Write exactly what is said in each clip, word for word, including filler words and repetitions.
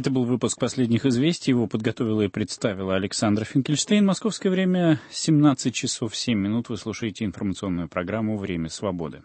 Это был выпуск «Последних известий». Его подготовила и представила Александра Финкельштейн. Московское время семнадцать часов семь минут. Вы слушаете информационную программу «Время свободы».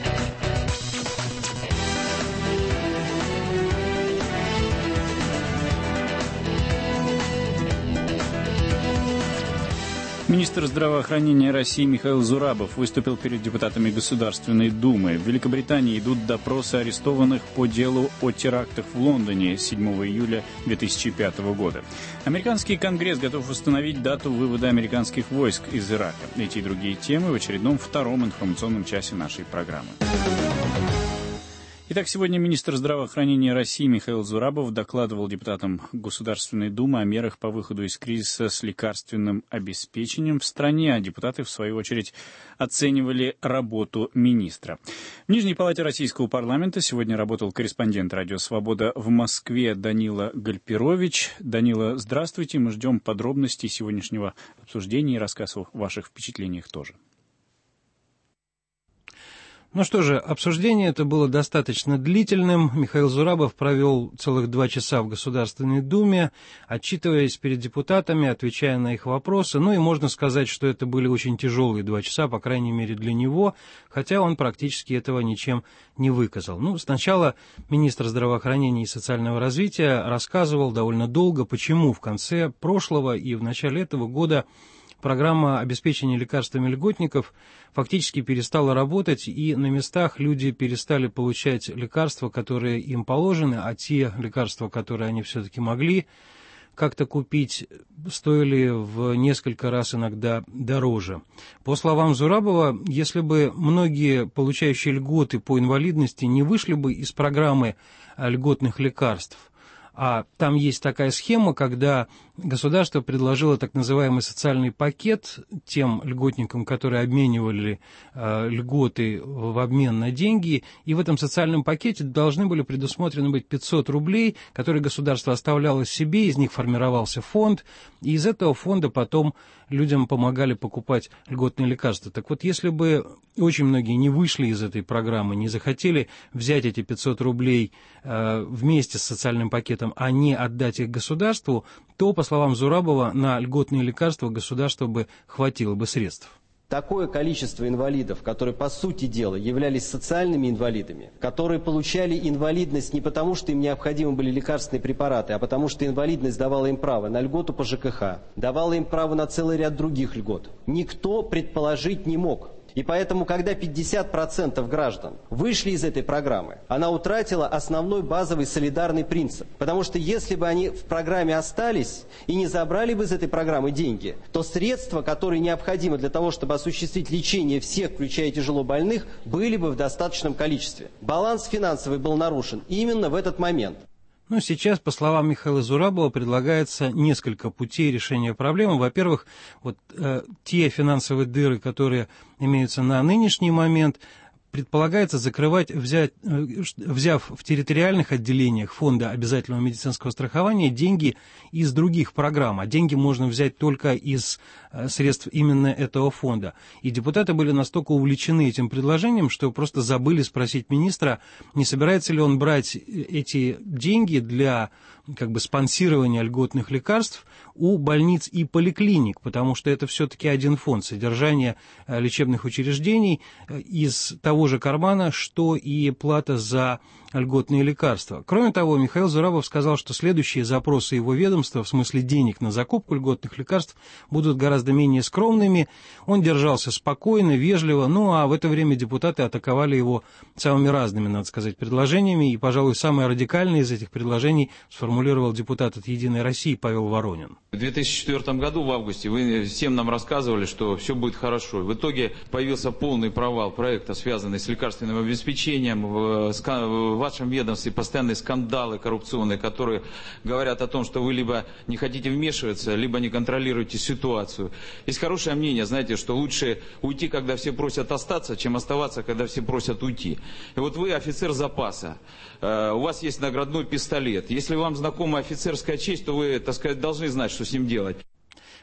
Министр здравоохранения России Михаил Зурабов выступил перед депутатами Государственной Думы. В Великобритании идут допросы арестованных по делу о терактах в Лондоне седьмого июля две тысячи пятого года. Американский Конгресс готов установить дату вывода американских войск из Ирака. Эти и другие темы в очередном втором информационном часе нашей программы. Итак, сегодня министр здравоохранения России Михаил Зурабов докладывал депутатам Государственной Думы о мерах по выходу из кризиса с лекарственным обеспечением в стране, а депутаты, в свою очередь, оценивали работу министра. В Нижней палате Российского парламента сегодня работал корреспондент «Радио Свобода» в Москве Данила Гальперович. Данила, здравствуйте. Мы ждем подробностей сегодняшнего обсуждения и рассказ о ваших впечатлениях тоже. Ну что же, обсуждение это было достаточно длительным. Михаил Зурабов провел целых два часа в Государственной Думе, отчитываясь перед депутатами, отвечая на их вопросы. Ну и можно сказать, что это были очень тяжелые два часа, по крайней мере для него, хотя он практически этого ничем не выказал. Ну, сначала министр здравоохранения и социального развития рассказывал довольно долго, почему в конце прошлого и в начале этого года программа обеспечения лекарствами льготников фактически перестала работать, и на местах люди перестали получать лекарства, которые им положены, а те лекарства, которые они все-таки могли как-то купить, стоили в несколько раз иногда дороже. По словам Зурабова, если бы многие получающие льготы по инвалидности не вышли бы из программы льготных лекарств, а там есть такая схема, когда государство предложило так называемый социальный пакет тем льготникам, которые обменивали э, льготы в обмен на деньги, и в этом социальном пакете должны были предусмотрены быть пятьсот рублей, которые государство оставляло себе, из них формировался фонд, и из этого фонда потом людям помогали покупать льготные лекарства. Так вот, если бы очень многие не вышли из этой программы, не захотели взять эти пятьсот рублей э, вместе с социальным пакетом, а не отдать их государству, то, по словам Зурабова, на льготные лекарства государству бы хватило бы средств. Такое количество инвалидов, которые, по сути дела, являлись социальными инвалидами, которые получали инвалидность не потому, что им необходимы были лекарственные препараты, а потому, что инвалидность давала им право на льготу по ЖКХ, давала им право на целый ряд других льгот. Никто предположить не мог. И поэтому, когда пятьдесят процентов граждан вышли из этой программы, она утратила основной базовый солидарный принцип. Потому что если бы они в программе остались и не забрали бы из этой программы деньги, то средства, которые необходимы для того, чтобы осуществить лечение всех, включая тяжело больных, были бы в достаточном количестве. Баланс финансовый был нарушен именно в этот момент. Ну, сейчас, по словам Михаила Зурабова, предлагается несколько путей решения проблемы. Во-первых, вот э, те финансовые дыры, которые имеются на нынешний момент, предполагается закрывать, взять, взяв в территориальных отделениях фонда обязательного медицинского страхования деньги из других программ, а деньги можно взять только из средств именно этого фонда. И депутаты были настолько увлечены этим предложением, что просто забыли спросить министра, не собирается ли он брать эти деньги для как бы спонсирования льготных лекарств у больниц и поликлиник, потому что это все-таки один фонд содержания лечебных учреждений из того же кармана, что и плата за льготные лекарства. Кроме того, Михаил Зурабов сказал, что следующие запросы его ведомства, в смысле денег на закупку льготных лекарств, будут гораздо менее скромными. Он держался спокойно, вежливо, ну а в это время депутаты атаковали его самыми разными, надо сказать, предложениями, и, пожалуй, самое радикальное из этих предложений сформулировал депутат от «Единой России» Павел Воронин. В две тысячи четвёртом году, в августе, вы всем нам рассказывали, что все будет хорошо. В итоге появился полный провал проекта, связанный с лекарственным обеспечением. В, в вашем ведомстве постоянные скандалы коррупционные, которые говорят о том, что вы либо не хотите вмешиваться, либо не контролируете ситуацию. Есть хорошее мнение, знаете, что лучше уйти, когда все просят остаться, чем оставаться, когда все просят уйти. И вот вы офицер запаса, у вас есть наградной пистолет. Если вам знакома офицерская честь, то вы, так сказать, должны знать, что с ним делать.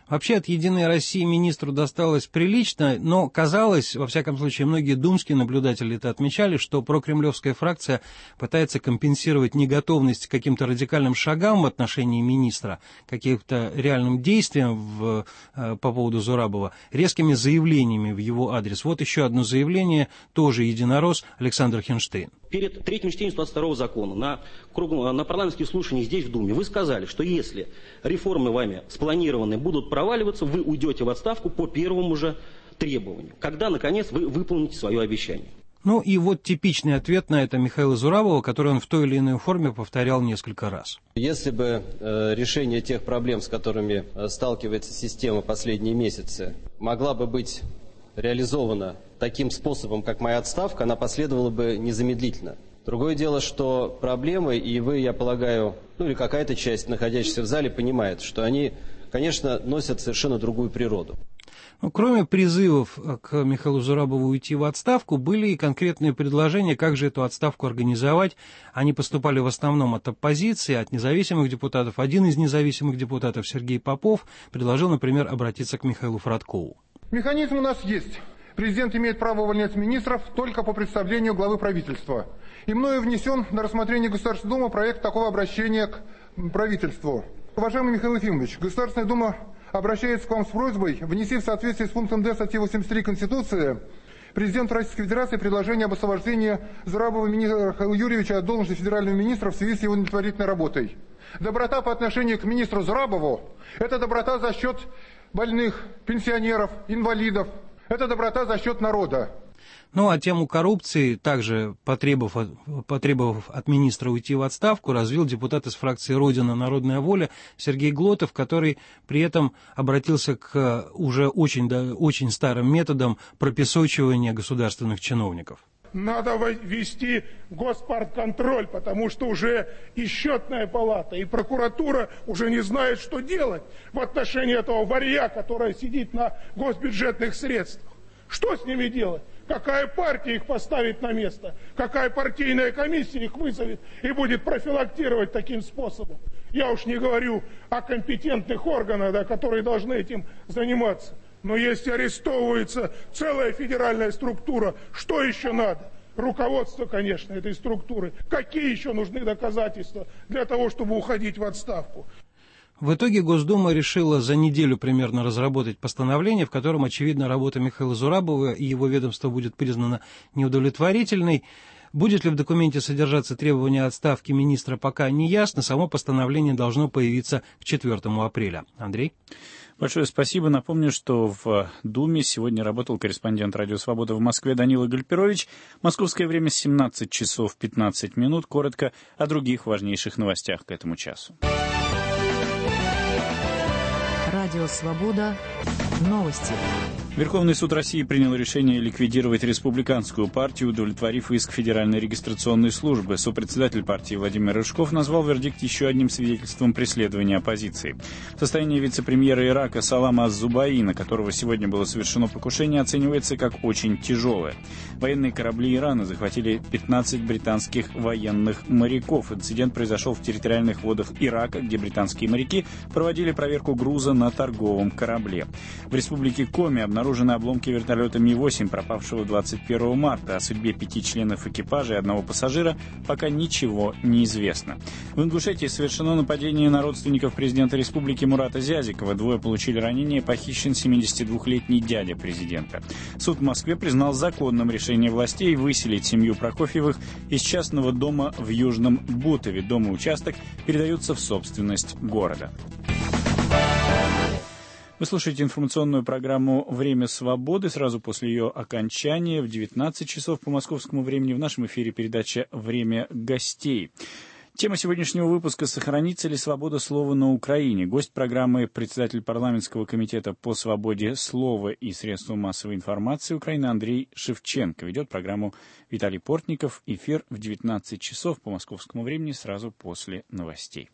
Вообще от «Единой России» министру досталось прилично, но казалось, во всяком случае, многие думские наблюдатели это отмечали, что прокремлевская фракция пытается компенсировать неготовность к каким-то радикальным шагам в отношении министра, каким-то реальным действиям в, по поводу Зурабова, резкими заявлениями в его адрес. Вот еще одно заявление, тоже единорос, Александр Хинштейн. Перед третьим чтением сто двадцать второго закона на, кругом, на парламентских слушаниях здесь в Думе вы сказали, что если реформы вами спланированные будут проваливаться, вы уйдете в отставку по первому же требованию. Когда, наконец, вы выполните свое обещание? Ну и вот типичный ответ на это Михаила Зурабова, который он в той или иной форме повторял несколько раз. Если бы э, решение тех проблем, с которыми э, сталкивается система последние месяцы, могла бы быть реализована таким способом, как моя отставка, она последовала бы незамедлительно. Другое дело, что проблемы, и вы, я полагаю, ну или какая-то часть, находящаяся в зале, понимает, что они, конечно, носят совершенно другую природу. Ну, кроме призывов к Михаилу Зурабову уйти в отставку, были и конкретные предложения, как же эту отставку организовать. Они поступали в основном от оппозиции, от независимых депутатов. Один из независимых депутатов, Сергей Попов, предложил, например, обратиться к Михаилу Фродкову. Механизм у нас есть. Президент имеет право увольнять министров только по представлению главы правительства. И мною внесен на рассмотрение Государственной Думы проект такого обращения к правительству. Уважаемый Михаил Ефимович, Государственная Дума обращается к вам с просьбой внести в соответствии с пунктом Д статьи восемьдесят три Конституции президенту Российской Федерации предложение об освобождении Зурабова Михаила Юрьевича от должности федерального министра в связи с его удовлетворительной работой. Доброта по отношению к министру Зурабову – это доброта за счет больных, пенсионеров, инвалидов. Это доброта за счет народа. Ну, а тему коррупции, также потребовав, потребовав от министра уйти в отставку, развил депутат из фракции «Родина. Народная воля» Сергей Глотов, который при этом обратился к уже очень, да, очень старым методам пропесочивания государственных чиновников. Надо ввести госпартконтроль, потому что уже и счетная палата, и прокуратура уже не знают, что делать в отношении этого варья, который сидит на госбюджетных средствах. Что с ними делать? Какая партия их поставит на место? Какая партийная комиссия их вызовет и будет профилактировать таким способом? Я уж не говорю о компетентных органах, да, которые должны этим заниматься. Но если арестовывается целая федеральная структура, что еще надо? Руководство, конечно, этой структуры. Какие еще нужны доказательства для того, чтобы уходить в отставку? В итоге Госдума решила за неделю примерно разработать постановление, в котором, очевидно, работа Михаила Зурабова и его ведомства будет признана неудовлетворительной. Будет ли в документе содержаться требование отставки министра, пока не ясно. Само постановление должно появиться к четвёртому апреля. Андрей? Большое спасибо. Напомню, что в Думе сегодня работал корреспондент «Радио Свобода» в Москве Данила Гальперович. Московское время семнадцать часов пятнадцать минут. Коротко о других важнейших новостях к этому часу. Радио «Свобода». Новости. Верховный суд России принял решение ликвидировать республиканскую партию, удовлетворив иск Федеральной регистрационной службы. Сопредседатель партии Владимир Рыжков назвал вердикт еще одним свидетельством преследования оппозиции. Состояние вице-премьера Ирака Салама Аз-Зубаи, на которого сегодня было совершено покушение, оценивается как очень тяжелое. Военные корабли Ирана захватили пятнадцать британских военных моряков. Инцидент произошел в территориальных водах Ирака, где британские моряки проводили проверку груза на торговом корабле. В республике Коми обнаружены обломки вертолета Ми восемь, пропавшего двадцать первого марта. О судьбе пяти членов экипажа и одного пассажира пока ничего не известно. В Ингушетии совершено нападение на родственников президента республики Мурата Зязикова. Двое получили ранения, похищен семидесятидвухлетний дядя президента. Суд в Москве признал законным решение властей выселить семью Прокофьевых из частного дома в Южном Бутове. Дом и участок передаются в собственность города. Вы слушаете информационную программу «Время свободы». Сразу после ее окончания в девятнадцать часов по московскому времени в нашем эфире передача «Время гостей». Тема сегодняшнего выпуска «Сохранится ли свобода слова на Украине?». Гость программы — председатель парламентского комитета по свободе слова и средствам массовой информации Украины Андрей Шевченко. Ведет программу Виталий Портников. Эфир в девятнадцать часов по московскому времени сразу после новостей.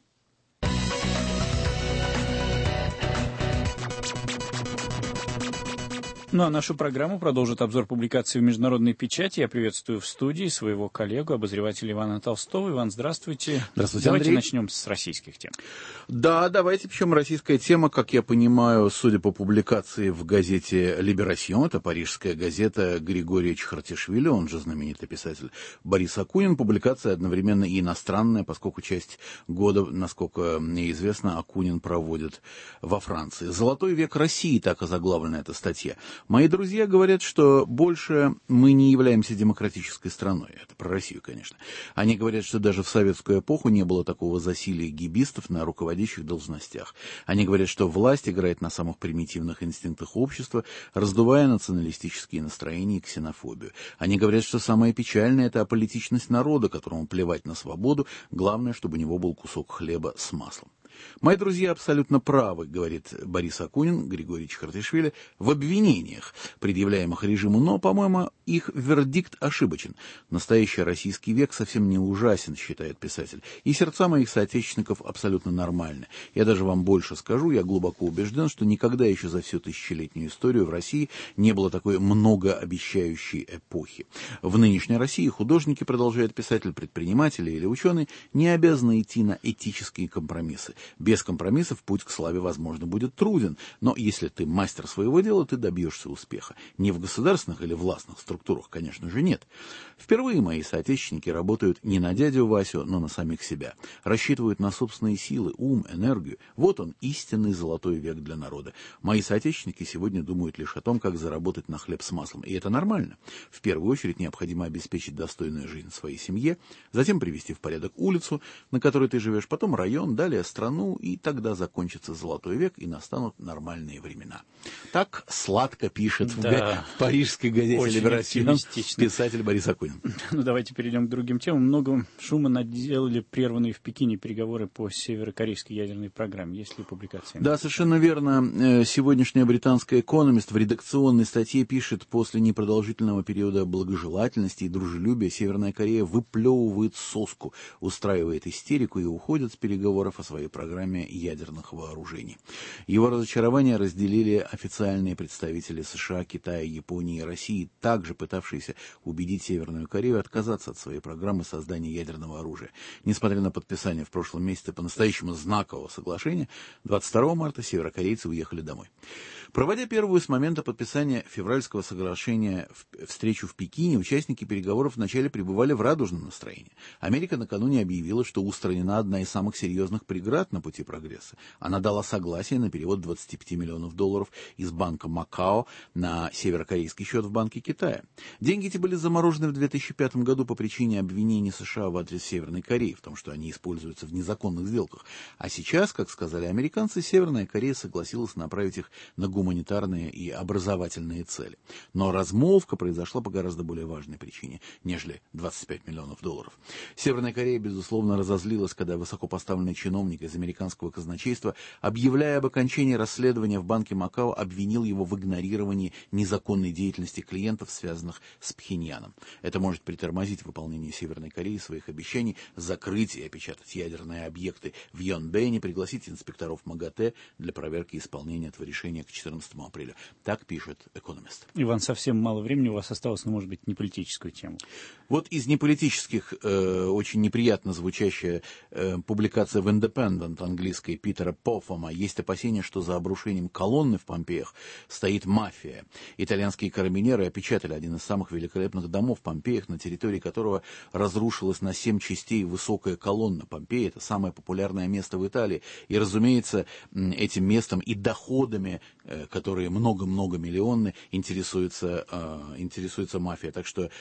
Ну а нашу программу продолжит обзор публикаций в международной печати. Я приветствую в студии своего коллегу, обозревателя Ивана Толстого. Иван, здравствуйте. Здравствуйте, Давайте Андрей. начнем с российских тем. Да, давайте. Причем российская тема, как я понимаю, судя по публикации в газете «Либерасьон», это парижская газета Григория Чхартишвили, он же знаменитый писатель Борис Акунин. Публикация одновременно и иностранная, поскольку часть года, насколько мне известно, Акунин проводит во Франции. «Золотой век России», так озаглавлена эта статья. Мои друзья говорят, что больше мы не являемся демократической страной. Это про Россию, конечно. Они говорят, что даже в советскую эпоху не было такого засилия гибистов на руководящих должностях. Они говорят, что власть играет на самых примитивных инстинктах общества, раздувая националистические настроения и ксенофобию. Они говорят, что самое печальное – это аполитичность народа, которому плевать на свободу, главное, чтобы у него был кусок хлеба с маслом. Мои друзья абсолютно правы, говорит Борис Акунин, Григорий Чхартишвили, в обвинениях, предъявляемых режиму, но, по-моему, их вердикт ошибочен. Настоящий российский век совсем не ужасен, считает писатель, и сердца моих соотечественников абсолютно нормальны. Я даже вам больше скажу, я глубоко убежден, что никогда еще за всю тысячелетнюю историю в России не было такой многообещающей эпохи. В нынешней России художники, продолжает писатель, предприниматели или ученые, не обязаны идти на этические компромиссы. Без компромиссов путь к славе, возможно, будет труден, но если ты мастер своего дела, ты добьешься успеха. Не в государственных или властных структурах, конечно же, нет. Впервые мои соотечественники работают не на дядю Васю, но на самих себя. Рассчитывают на собственные силы, ум, энергию. Вот он, истинный золотой век для народа. Мои соотечественники сегодня думают лишь о том, как заработать на хлеб с маслом. И это нормально. В первую очередь необходимо обеспечить достойную жизнь своей семье, затем привести в порядок улицу, на которой ты живешь, потом район, далее страну, и тогда закончится золотой век и настанут нормальные времена. Так сладко пишет Да. в парижской газете «Либерасьон» писатель Борис Акунин. Ну, давайте перейдем к другим темам. Много шума наделали прерванные в Пекине переговоры по северокорейской ядерной программе. Есть ли публикация? Да, совершенно верно. Сегодняшняя британская «Экономист» в редакционной статье пишет: после непродолжительного периода благожелательности и дружелюбия Северная Корея выплевывает соску, устраивает истерику и уходит с переговоров о своей программе ядерных вооружений. Его разочарование разделили официальные представители США, Китая, Японии и России, также пытавшиеся убедить Северную Корею отказаться от своей программы создания ядерного оружия. Несмотря на подписание в прошлом месяце по-настоящему знакового соглашения, двадцать второго марта северокорейцы уехали домой. Проводя первую с момента подписания февральского соглашения встречу в Пекине, участники переговоров вначале пребывали в радужном настроении. Америка накануне объявила, что устранена одна из самых серьезных преград на пути прогресса. Она дала согласие на перевод двадцати пяти миллионов долларов из банка Макао на северокорейский счет в Банке Китая. Деньги эти были заморожены в две тысячи пятом году по причине обвинений США в адрес Северной Кореи в том, что они используются в незаконных сделках. А сейчас, как сказали американцы, Северная Корея согласилась направить их на гуманитарные и образовательные цели. Но размолвка произошла по гораздо более важной причине, нежели двадцать пять миллионов долларов. Северная Корея, безусловно, разозлилась, когда высокопоставленный чиновник из американского казначейства, объявляя об окончании расследования в банке Макао, обвинил его в игнорировании незаконной деятельности клиентов, связанных с Пхеньяном. Это может притормозить выполнение Северной Кореи своих обещаний закрыть и опечатать ядерные объекты в Йонбэне, пригласить инспекторов МАГАТЭ для проверки исполнения этого решения к четырнадцатому апреля. Так пишет «Экономист». Иван, совсем мало времени у вас осталось, но, может быть, не политическую тему. Вот из неполитических э, очень неприятно звучащая э, публикация в «Independent» английской Питера Пофома. Есть опасения, что за обрушением колонны в Помпеях стоит мафия. Итальянские карабинеры опечатали один из самых великолепных домов в Помпеях, на территории которого разрушилась на семь частей высокая колонна. Помпеи — это самое популярное место в Италии. И, разумеется, этим местом и доходами, э, которые много-много миллионны, интересуется, э, интересуется мафия. Так что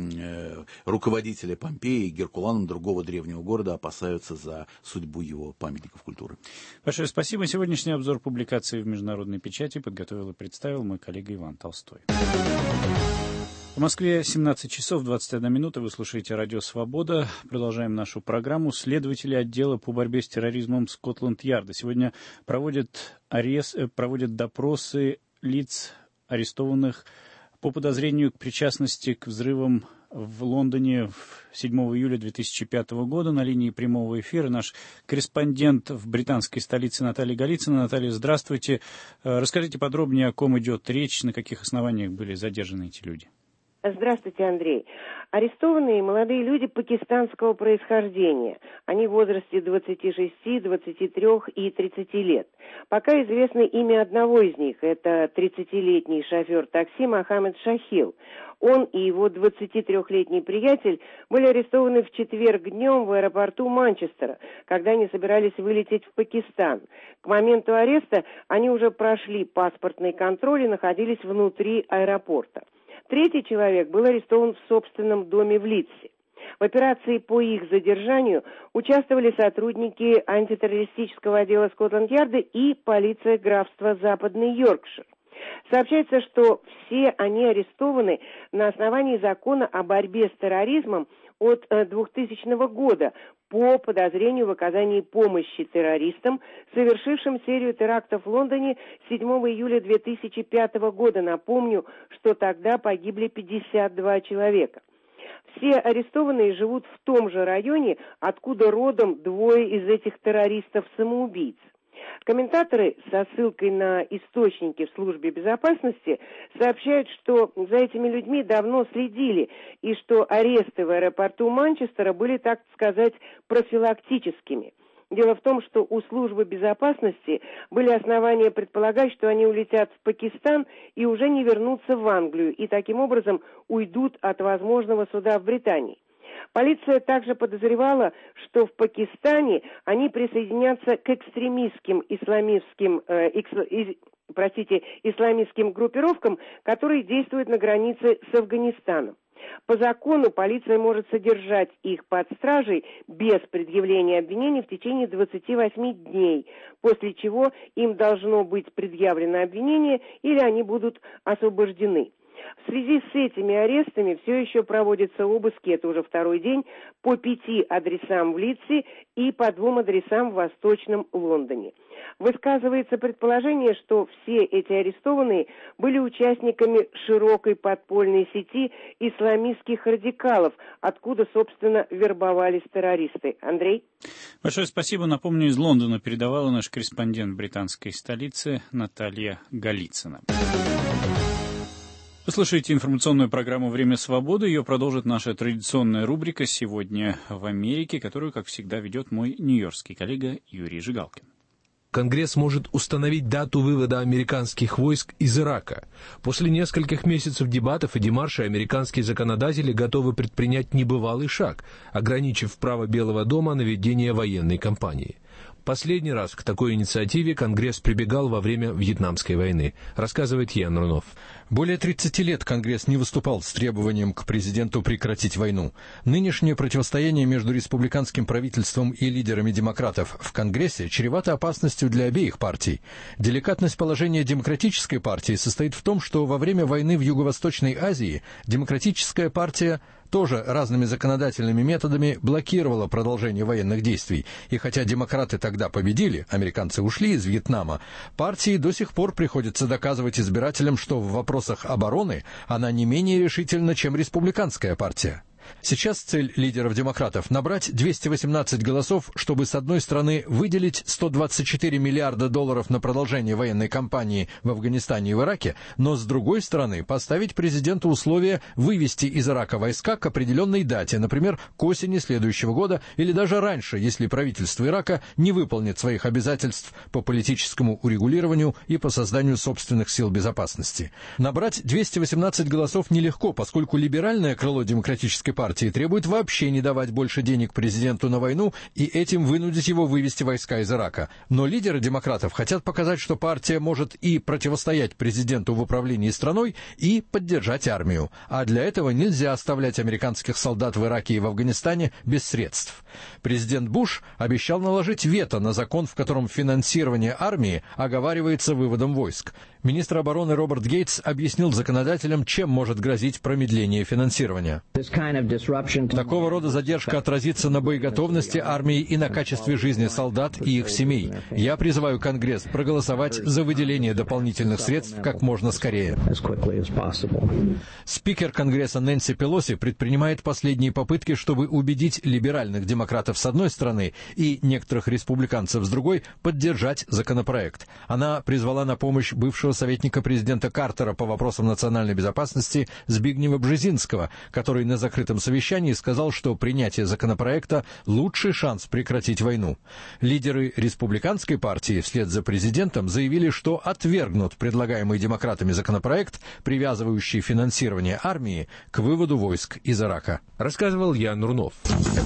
э, руководители Помпеи, Геркуланум, другого древнего города, опасаются за судьбу его памятников культуры. Большое спасибо. Сегодняшний обзор публикаций в международной печати подготовил и представил мой коллега Иван Толстой. В Москве семнадцать часов двадцать одна минута. Вы слушаете радио «Свобода». Продолжаем нашу программу. Следователи отдела по борьбе с терроризмом Скотланд-Ярда сегодня проводят, арест, проводят допросы лиц, арестованных по подозрению к причастности к взрывам в Лондоне седьмого июля две тысячи пятого года на линии прямого эфира наш корреспондент в британской столице Наталья Голицына. Наталья, здравствуйте. Расскажите подробнее, о ком идет речь, на каких основаниях были задержаны эти люди. Здравствуйте, Андрей. Арестованные молодые люди пакистанского происхождения. Они в возрасте двадцати шести, двадцати трёх и тридцати лет. Пока известно имя одного из них. Это тридцатилетний шофер такси Мохаммед Шахил. Он и его двадцатитрёхлетний приятель были арестованы в четверг днем в аэропорту Манчестера, когда они собирались вылететь в Пакистан. К моменту ареста они уже прошли паспортный контроль и находились внутри аэропорта. Третий человек был арестован в собственном доме в Лидсе. В операции по их задержанию участвовали сотрудники антитеррористического отдела Скотланд-Ярда и полиция графства Западный Йоркшир. Сообщается, что все они арестованы на основании закона о борьбе с терроризмом от двухтысячного года по подозрению в оказании помощи террористам, совершившим серию терактов в Лондоне седьмого июля две тысячи пятого года. Напомню, что тогда погибли пятьдесят два человека. Все арестованные живут в том же районе, откуда родом двое из этих террористов-самоубийц. Комментаторы со ссылкой на источники в службе безопасности сообщают, что за этими людьми давно следили и что аресты в аэропорту Манчестера были, так сказать, профилактическими. Дело в том, что у службы безопасности были основания предполагать, что они улетят в Пакистан и уже не вернутся в Англию, и таким образом уйдут от возможного суда в Британии. Полиция также подозревала, что в Пакистане они присоединятся к экстремистским исламистским, э, экс, из, простите, исламистским группировкам, которые действуют на границе с Афганистаном. По закону полиция может содержать их под стражей без предъявления обвинений в течение двадцати восьми дней, после чего им должно быть предъявлено обвинение или они будут освобождены. В связи с этими арестами все еще проводятся обыски, это уже второй день, по пяти адресам в Лидсе и по двум адресам в Восточном Лондоне. Высказывается предположение, что все эти арестованные были участниками широкой подпольной сети исламистских радикалов, откуда, собственно, вербовались террористы. Андрей? Большое спасибо. Напомню, из Лондона передавала наш корреспондент британской столицы Наталья Голицына. Вы слушаете информационную программу «Время свободы». Ее продолжит наша традиционная рубрика «Сегодня в Америке», которую, как всегда, ведет мой нью-йоркский коллега Юрий Жигалкин. Конгресс может установить дату вывода американских войск из Ирака. После нескольких месяцев дебатов и демаршей американские законодатели готовы предпринять небывалый шаг, ограничив право Белого дома на ведение военной кампании. Последний раз к такой инициативе Конгресс прибегал во время Вьетнамской войны, рассказывает Ян Рунов. Более тридцати лет Конгресс не выступал с требованием к президенту прекратить войну. Нынешнее противостояние между республиканским правительством и лидерами демократов в Конгрессе чревато опасностью для обеих партий. Деликатность положения демократической партии состоит в том, что во время войны в Юго-Восточной Азии демократическая партия тоже разными законодательными методами блокировала продолжение военных действий. И хотя демократы тогда победили, американцы ушли из Вьетнама, партии до сих пор приходится доказывать избирателям, что в вопросах обороны она не менее решительна, чем республиканская партия. Сейчас цель лидеров демократов – набрать двести восемнадцать голосов, чтобы, с одной стороны, выделить сто двадцать четыре миллиарда долларов на продолжение военной кампании в Афганистане и в Ираке, но, с другой стороны, поставить президенту условие вывести из Ирака войска к определенной дате, например, к осени следующего года или даже раньше, если правительство Ирака не выполнит своих обязательств по политическому урегулированию и по созданию собственных сил безопасности. Набрать двести восемнадцать голосов нелегко, поскольку либеральное крыло демократической партии требует вообще не давать больше денег президенту на войну и этим вынудить его вывести войска из Ирака. Но лидеры демократов хотят показать, что партия может и противостоять президенту в управлении страной, и поддержать армию. А для этого нельзя оставлять американских солдат в Ираке и в Афганистане без средств. Президент Буш обещал наложить вето на закон, в котором финансирование армии оговаривается выводом войск. Министр обороны Роберт Гейтс объяснил законодателям, чем может грозить промедление финансирования. Такого рода задержка отразится на боеготовности армии и на качестве жизни солдат и их семей. Я призываю Конгресс проголосовать за выделение дополнительных средств как можно скорее. Спикер Конгресса Нэнси Пелоси предпринимает последние попытки, чтобы убедить либеральных демократов с одной стороны и некоторых республиканцев с другой поддержать законопроект. Она призвала на помощь бывшего советника президента Картера по вопросам национальной безопасности Збигнева Бжезинского, который на закрытом совещании сказал, что принятие законопроекта – лучший шанс прекратить войну. Лидеры республиканской партии вслед за президентом заявили, что отвергнут предлагаемый демократами законопроект, привязывающий финансирование армии к выводу войск из Ирака. Рассказывал Ян Нурнов.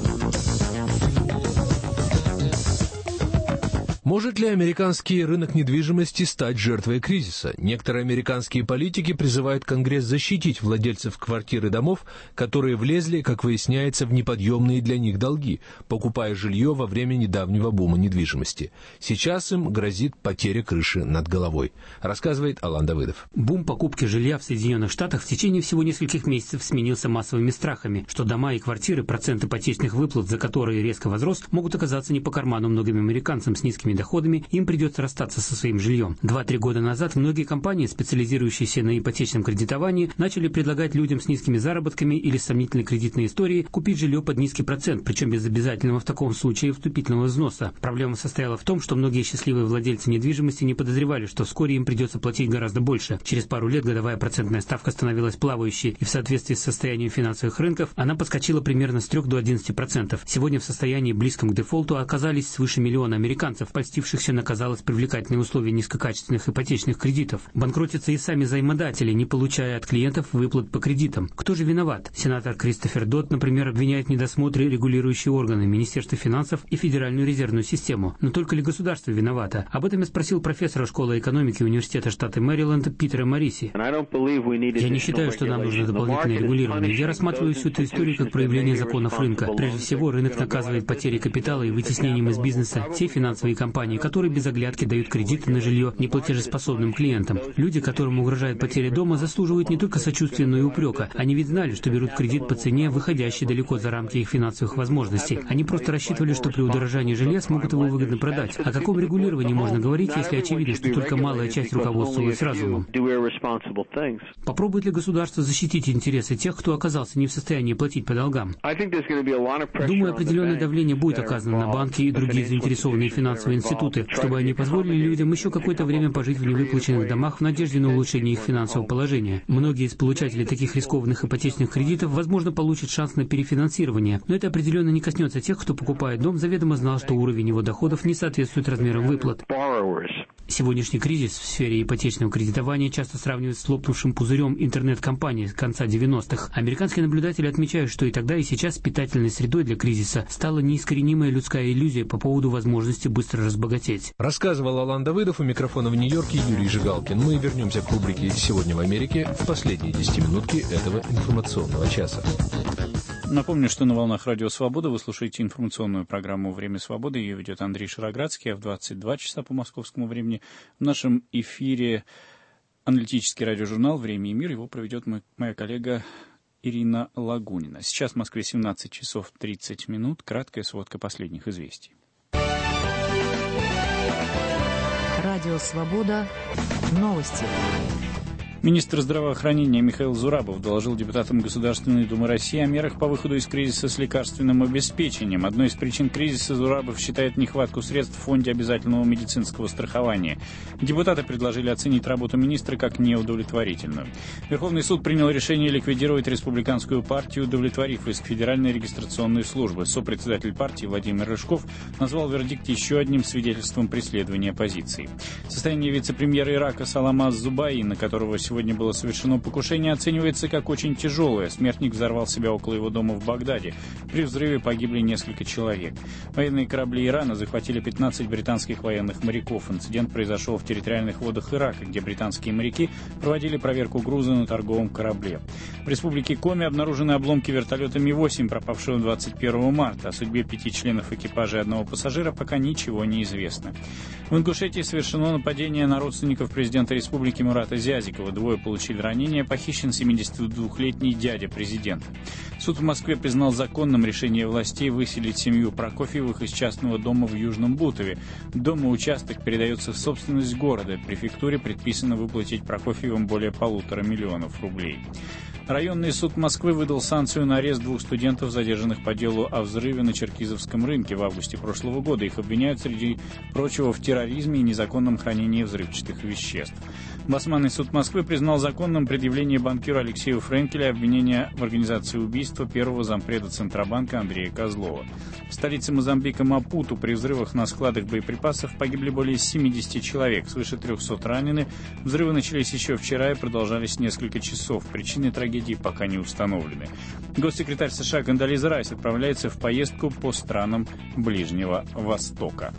Может ли американский рынок недвижимости стать жертвой кризиса? Некоторые американские политики призывают Конгресс защитить владельцев квартир и домов, которые влезли, как выясняется, в неподъемные для них долги, покупая жилье во время недавнего бума недвижимости. Сейчас им грозит потеря крыши над головой, рассказывает Алан Давыдов. Бум покупки жилья в Соединенных Штатах в течение всего нескольких месяцев сменился массовыми страхами, что дома и квартиры, процент ипотечных выплат, за которые резко возрос, могут оказаться не по карману многим американцам с низкими доходами, им придется расстаться со своим жильем. Два-три года назад многие компании, специализирующиеся на ипотечном кредитовании, начали предлагать людям с низкими заработками или сомнительной кредитной историей купить жилье под низкий процент, причем без обязательного в таком случае вступительного взноса. Проблема состояла в том, что многие счастливые владельцы недвижимости не подозревали, что вскоре им придется платить гораздо больше. Через пару лет годовая процентная ставка становилась плавающей, и в соответствии с состоянием финансовых рынков она подскочила примерно с трёх до одиннадцати процентов. Сегодня в состоянии близком к дефолту оказались свыше миллиона американцев, польстившихся на, казалось, привлекательные условия низкокачественных ипотечных кредитов. Банкротятся и сами займодатели, не получая от клиентов выплат по кредитам. Кто же виноват? Сенатор Кристофер Дот, например, обвиняет в недосмотре регулирующие органы, Министерство финансов и Федеральную резервную систему. Но только ли государство виновато? Об этом я спросил профессора школы экономики Университета штата Мэриленд Питера Мориси. Я не считаю, что нам нужно дополнительное регулирование. Я рассматриваю всю эту историю как проявление законов рынка. Прежде всего, рынок наказывает потерей капитала и вытеснением из бизнеса те финансовые компании, которые без оглядки дают кредиты на жилье неплатежеспособным клиентам. Люди, которым угрожает потеря дома, заслуживают не только сочувствия, но и упрека. Они ведь знали, что берут кредит по цене, выходящей далеко за рамки их финансовых возможностей. Они просто рассчитывали, что при удорожании жилья смогут его выгодно продать. О каком регулировании можно говорить, если очевидно, что только малая часть руководствовалась разумом? Попробует ли государство защитить интересы тех, кто оказался не в состоянии платить по долгам? Думаю, определенное давление будет оказано на банки и другие заинтересованные финансовые институты, чтобы они позволили людям еще какое-то время пожить в невыплаченных домах в надежде на улучшение их финансового положения. Многие из получателей таких рискованных ипотечных кредитов, возможно, получат шанс на перефинансирование, но это определенно не коснется тех, кто покупает дом, заведомо знал, что уровень его доходов не соответствует размерам выплат. Сегодняшний кризис в сфере ипотечного кредитования часто сравнивают с лопнувшим пузырем интернет-компаний с конца девяностых. Американские наблюдатели отмечают, что и тогда, и сейчас питательной средой для кризиса стала неискоренимая людская иллюзия по поводу возможности быстро разбогатеть. Рассказывал Алан Давыдов, у микрофона в Нью-Йорке Юрий Жигалкин. Мы вернемся к рубрике «Сегодня в Америке» в последние десятиминутки этого информационного часа. Напомню, что на волнах Радио Свобода вы слушаете информационную программу «Время свободы». Ее ведет Андрей Шароградский, а в двадцать два часа по московскому времени в нашем эфире аналитический радиожурнал «Время и мир». Его проведет моя коллега Ирина Лагунина. Сейчас в Москве семнадцать часов тридцать минут. Краткая сводка последних известий. Радио Свобода. Новости. Министр здравоохранения Михаил Зурабов доложил депутатам Государственной Думы России о мерах по выходу из кризиса с лекарственным обеспечением. Одной из причин кризиса Зурабов считает нехватку средств в фонде обязательного медицинского страхования. Депутаты предложили оценить работу министра как неудовлетворительную. Верховный суд принял решение ликвидировать республиканскую партию, удовлетворив иск Федеральной регистрационной службы. Сопредседатель партии Владимир Рыжков назвал вердикт еще одним свидетельством преследования оппозиции. Состояние вице-премьера Ирака Салама Зубаи, на которого сегодня было совершено покушение, оценивается как очень тяжелое. Смертник взорвал себя около его дома в Багдаде. При взрыве погибли несколько человек. Военные корабли Ирана захватили пятнадцать британских военных моряков. Инцидент произошел в территориальных водах Ирака, где британские моряки проводили проверку груза на торговом корабле. В республике Коми обнаружены обломки вертолета Ми восемь, пропавшего двадцать первого марта. О судьбе пяти членов экипажа и одного пассажира пока ничего не известно. В Ингушетии совершено нападение на родственников президента республики Мурата Зязикова. Двое получили ранения. Похищен семидесятидвухлетний дядя президента. Суд в Москве признал законным решение властей выселить семью Прокофьевых из частного дома в Южном Бутове. Дом и участок передается в собственность города. Префектуре предписано выплатить Прокофьевым более полутора миллионов рублей. Районный суд Москвы выдал санкцию на арест двух студентов, задержанных по делу о взрыве на Черкизовском рынке в августе прошлого года. Их обвиняют, среди прочего, в терроризме и незаконном хранении взрывчатых веществ. Басманный суд Москвы признал законным предъявление банкиру Алексею Френкелю обвинения в организации убийства первого зампреда Центробанка Андрея Козлова. В столице Мозамбика Мапуту при взрывах на складах боеприпасов погибли более семидесяти человек, свыше трехсот ранены. Взрывы начались еще вчера и продолжались несколько часов. Причины трагедии пока не установлены. Госсекретарь США Кондолиза Райс отправляется в поездку по странам Ближнего Востока.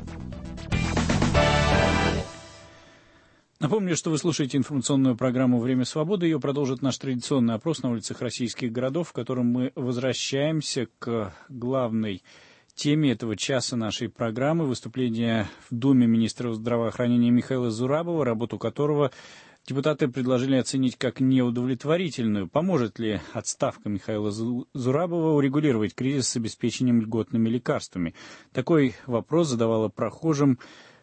Напомню, что вы слушаете информационную программу «Время свободы». Ее продолжит наш традиционный опрос на улицах российских городов, в котором мы возвращаемся к главной теме этого часа нашей программы. Выступление в Думе министра здравоохранения Михаила Зурабова, работу которого депутаты предложили оценить как неудовлетворительную. Поможет ли отставка Михаила Зурабова урегулировать кризис с обеспечением льготными лекарствами? Такой вопрос задавала прохожим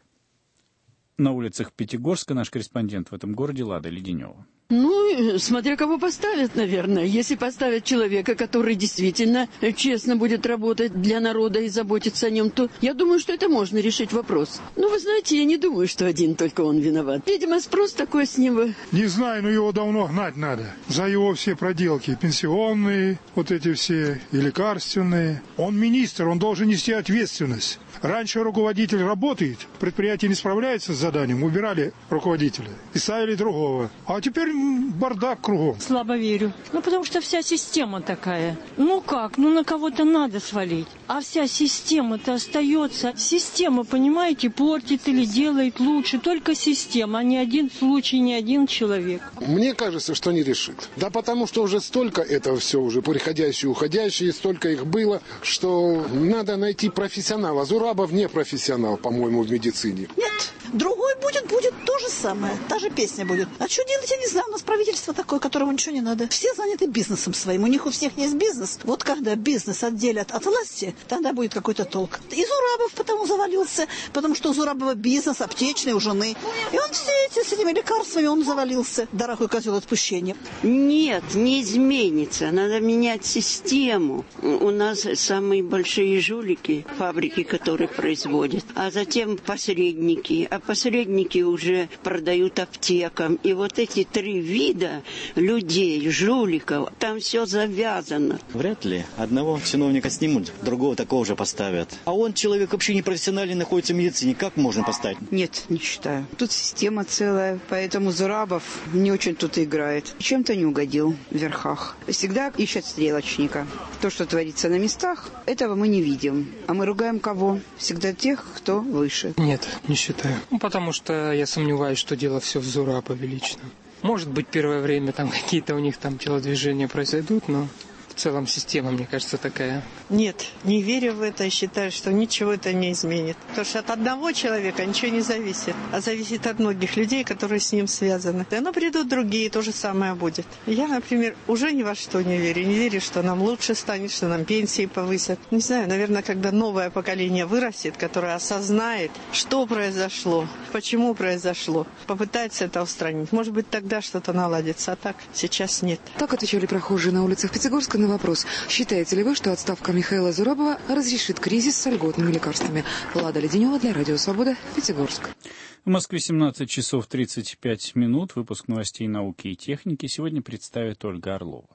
на улицах Пятигорска наш корреспондент в этом городе Лада Леденева. Ну, смотря кого поставят, наверное. Если поставят человека, который действительно честно будет работать для народа и заботиться о нем, то я думаю, что это можно решить вопрос. Ну, вы знаете, я не думаю, что один только он виноват. Видимо, спрос такой с него. Не знаю, но его давно гнать надо. За его все проделки. Пенсионные, вот эти все, и лекарственные. Он министр, он должен нести ответственность. Раньше руководитель работает, предприятие не справляется с заданием, убирали руководителя и ставили другого. А теперь бардак кругом. Слабо верю. Ну, потому что вся система такая. Ну как? Ну, на кого-то надо свалить. А вся система-то остается. Система, понимаете, портит или делает лучше. Только система, а не один случай, не один человек. Мне кажется, что не решит. Да потому что уже столько этого все уже, приходящие, уходящие, столько их было, что надо найти профессионала. Зурабов не профессионал, по-моему, в медицине. Нет, другой будет, будет то же самое. Та же песня будет. А что делать, я не знаю. У нас правительство такое, которому ничего не надо. Все заняты бизнесом своим. У них у всех есть бизнес. Вот когда бизнес отделят от власти, тогда будет какой-то толк. И Зурабов потому завалился, потому что у Зурабова бизнес аптечный у жены. И он все эти, с этими лекарствами, он завалился. Дорогой козел отпущения. Нет, не изменится. Надо менять систему. У нас самые большие жулики, фабрики, которые производят. А затем посредники. А посредники уже продают аптекам. И вот эти три вида людей, жуликов, там все завязано. Вряд ли. Одного чиновника снимут, другого такого же поставят. А он, человек вообще не профессиональный, находится в медицине. Как можно поставить? Нет, не считаю. Тут система целая, поэтому Зурабов не очень тут играет. Чем-то не угодил в верхах. Всегда ищут стрелочника. То, что творится на местах, этого мы не видим. А мы ругаем кого? Всегда тех, кто выше. Нет, не считаю. Ну, потому что я сомневаюсь, что дело все в Зурабове лично. Может быть, первое время там какие-то у них там телодвижения произойдут, но в целом система, мне кажется, такая. Нет, не верю в это и считаю, что ничего это не изменит. Потому что от одного человека ничего не зависит, а зависит от многих людей, которые с ним связаны. И оно придут другие, то же самое будет. Я, например, уже ни во что не верю. Не верю, что нам лучше станет, что нам пенсии повысят. Не знаю, наверное, когда новое поколение вырастет, которое осознает, что произошло, почему произошло, попытается это устранить. Может быть, тогда что-то наладится, а так сейчас нет. Так отвечали прохожие на улицах Пятигорска на вопрос: считаете ли вы, что отставка Михаила Зурабова разрешит кризис с льготными лекарствами? Лада Леденева для Радио Свобода, Пятигорск. В Москве семнадцать часов тридцать пять минут. Выпуск новостей науки и техники сегодня представит Ольга Орлова.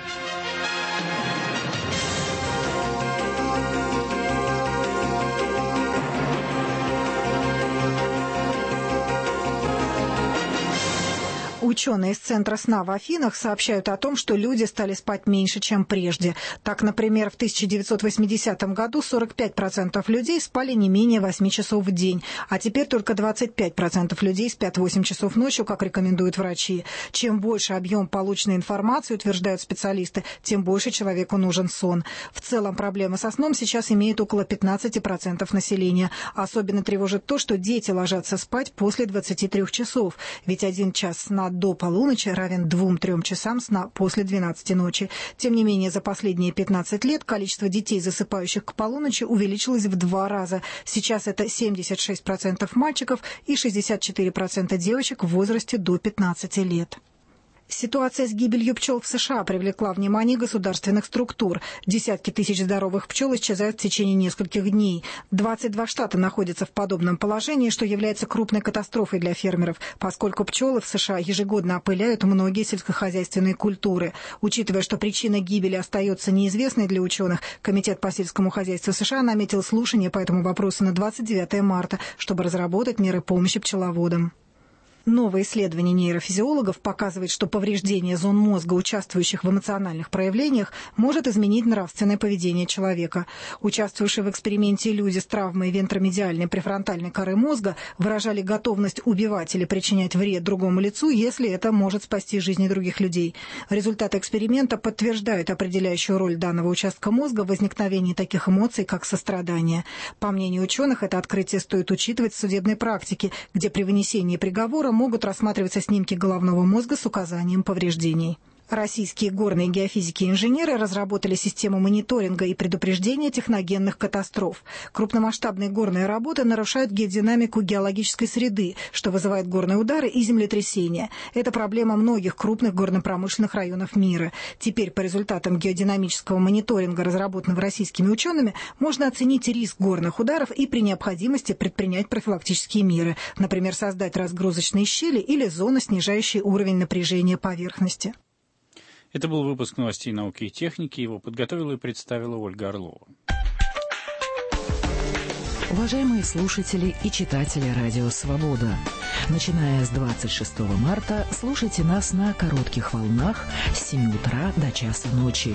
Ученые из Центра сна в Афинах сообщают о том, что люди стали спать меньше, чем прежде. Так, например, в тысяча девятьсот восьмидесятом году сорок пять процентов людей спали не менее восьми часов в день, а теперь только двадцать пять процентов людей спят восемь часов ночью, как рекомендуют врачи. Чем больше объем полученной информации, утверждают специалисты, тем больше человеку нужен сон. В целом проблемы со сном сейчас имеют около пятнадцати процентов населения. Особенно тревожит то, что дети ложатся спать после двадцати трёх часов, ведь один час сна до полуночи равен двум-трем часам сна после двенадцати ночи. Тем не менее, за последние пятнадцать лет количество детей, засыпающих к полуночи, увеличилось в два раза. Сейчас это семьдесят шесть процентов мальчиков и шестьдесят четыре процента девочек в возрасте до пятнадцати лет. Ситуация с гибелью пчел в США привлекла внимание государственных структур. Десятки тысяч здоровых пчел исчезают в течение нескольких дней. двадцать два штата находятся в подобном положении, что является крупной катастрофой для фермеров, поскольку пчелы в США ежегодно опыляют многие сельскохозяйственные культуры. Учитывая, что причина гибели остается неизвестной для ученых, Комитет по сельскому хозяйству США наметил слушание по этому вопросу на двадцать девятое марта, чтобы разработать меры помощи пчеловодам. Новое исследование нейрофизиологов показывает, что повреждение зон мозга, участвующих в эмоциональных проявлениях, может изменить нравственное поведение человека. Участвовавшие в эксперименте люди с травмой вентромедиальной префронтальной коры мозга выражали готовность убивать или причинять вред другому лицу, если это может спасти жизни других людей. Результаты эксперимента подтверждают определяющую роль данного участка мозга в возникновении таких эмоций, как сострадание. По мнению ученых, это открытие стоит учитывать в судебной практике, где при вынесении приговора могут рассматриваться снимки головного мозга с указанием повреждений. Российские горные геофизики и инженеры разработали систему мониторинга и предупреждения техногенных катастроф. Крупномасштабные горные работы нарушают геодинамику геологической среды, что вызывает горные удары и землетрясения. Это проблема многих крупных горно-промышленных районов мира. Теперь по результатам геодинамического мониторинга, разработанного российскими учеными, можно оценить риск горных ударов и при необходимости предпринять профилактические меры, например, создать разгрузочные щели или зоны, снижающие уровень напряжения поверхности. Это был выпуск новостей науки и техники. Его подготовила и представила Ольга Орлова. Уважаемые слушатели и читатели Радио Свобода, начиная с двадцать шестого марта слушайте нас на коротких волнах с семи утра до часа ночи.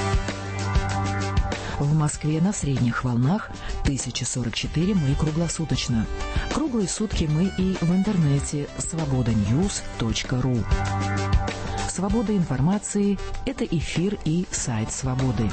В Москве на средних волнах тысяча сорок четыре мы круглосуточно. Круглые сутки мы и в интернете свобода ньюс точка ру. Свобода информации – это эфир и сайт «Свободы».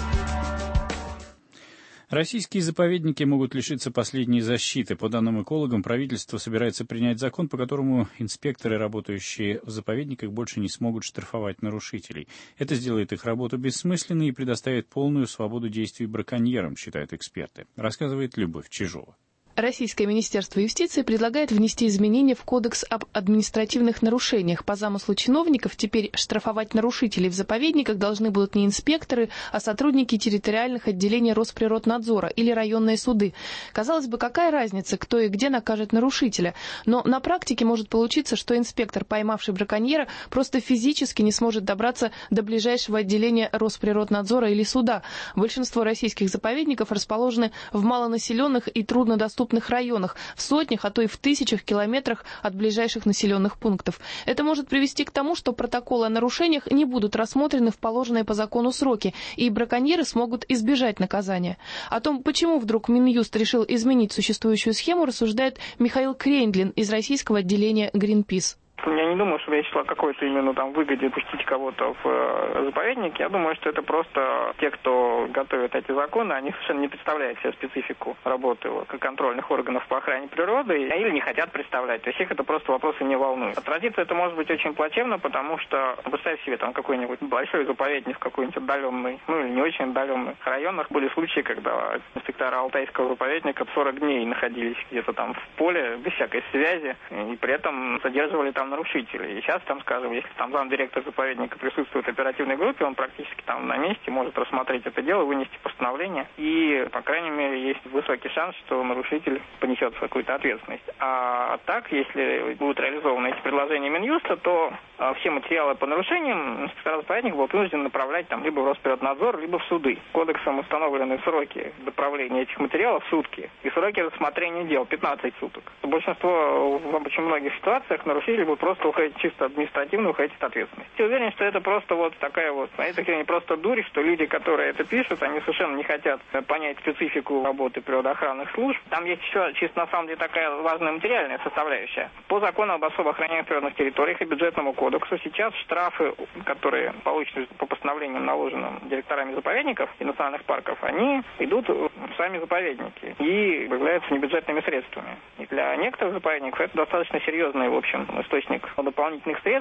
Российские заповедники могут лишиться последней защиты. По данным экологам, правительство собирается принять закон, по которому инспекторы, работающие в заповедниках, больше не смогут штрафовать нарушителей. Это сделает их работу бессмысленной и предоставит полную свободу действий браконьерам, считают эксперты. Рассказывает Любовь Чижова. Российское министерство юстиции предлагает внести изменения в Кодекс об административных нарушениях. По замыслу чиновников теперь штрафовать нарушителей в заповедниках должны будут не инспекторы, а сотрудники территориальных отделений Росприроднадзора или районные суды. Казалось бы, какая разница, кто и где накажет нарушителя? Но на практике может получиться, что инспектор, поймавший браконьера, просто физически не сможет добраться до ближайшего отделения Росприроднадзора или суда. Большинство российских заповедников расположены в малонаселенных и труднодоступных районах, в сотнях, а то и в тысячах километрах от ближайших населенных пунктов. Это может привести к тому, что протоколы о нарушениях не будут рассмотрены в положенные по закону сроки, и браконьеры смогут избежать наказания. О том, почему вдруг Минюст решил изменить существующую схему, рассуждает Михаил Крендлин из российского отделения Greenpeace. Я не думаю, что речь шла о какой-то именно там выгоде пустить кого-то в э, заповедник. Я думаю, что это просто те, кто готовит эти законы, они совершенно не представляют себе специфику работы вот, контрольных органов по охране природы или не хотят представлять. То есть их это просто вопросы не волнуют. Отразиться это может быть очень плачевно, потому что, представь себе, там какой-нибудь большой заповедник в какой-нибудь отдаленный, ну или не очень отдаленных районах. Были случаи, когда инспектора Алтайского заповедника сорок дней находились где-то там в поле, без всякой связи, и при этом задерживали там нарушителей. И сейчас там, скажем, если там замдиректор заповедника присутствует в оперативной группе, он практически там на месте может рассмотреть это дело, вынести постановление. И, по крайней мере, есть высокий шанс, что нарушитель понесет какую-то ответственность. А так, если будут реализованы эти предложения Минюста, то а, все материалы по нарушениям инспектора заповедника будут вынуждены направлять там либо в Росприроднадзор, либо в суды. Кодексом установлены сроки доправления этих материалов в сутки и сроки рассмотрения дел пятнадцать суток. Большинство, в очень многих ситуациях нарушители будут просто уходить чисто административно, уходить от ответственности. Я уверен, что это просто вот такая вот, это не просто дурь, что люди, которые это пишут, они совершенно не хотят понять специфику работы природоохранных служб. Там есть еще чисто на самом деле такая важная материальная составляющая. По закону об особо охраняемых природных территориях и бюджетному кодексу сейчас штрафы, которые получены по постановлениям, наложенным директорами заповедников и национальных парков, они идут в сами заповедники и являются небюджетными средствами. И для некоторых заповедников это достаточно серьезный, в общем, источник дополнительных средств,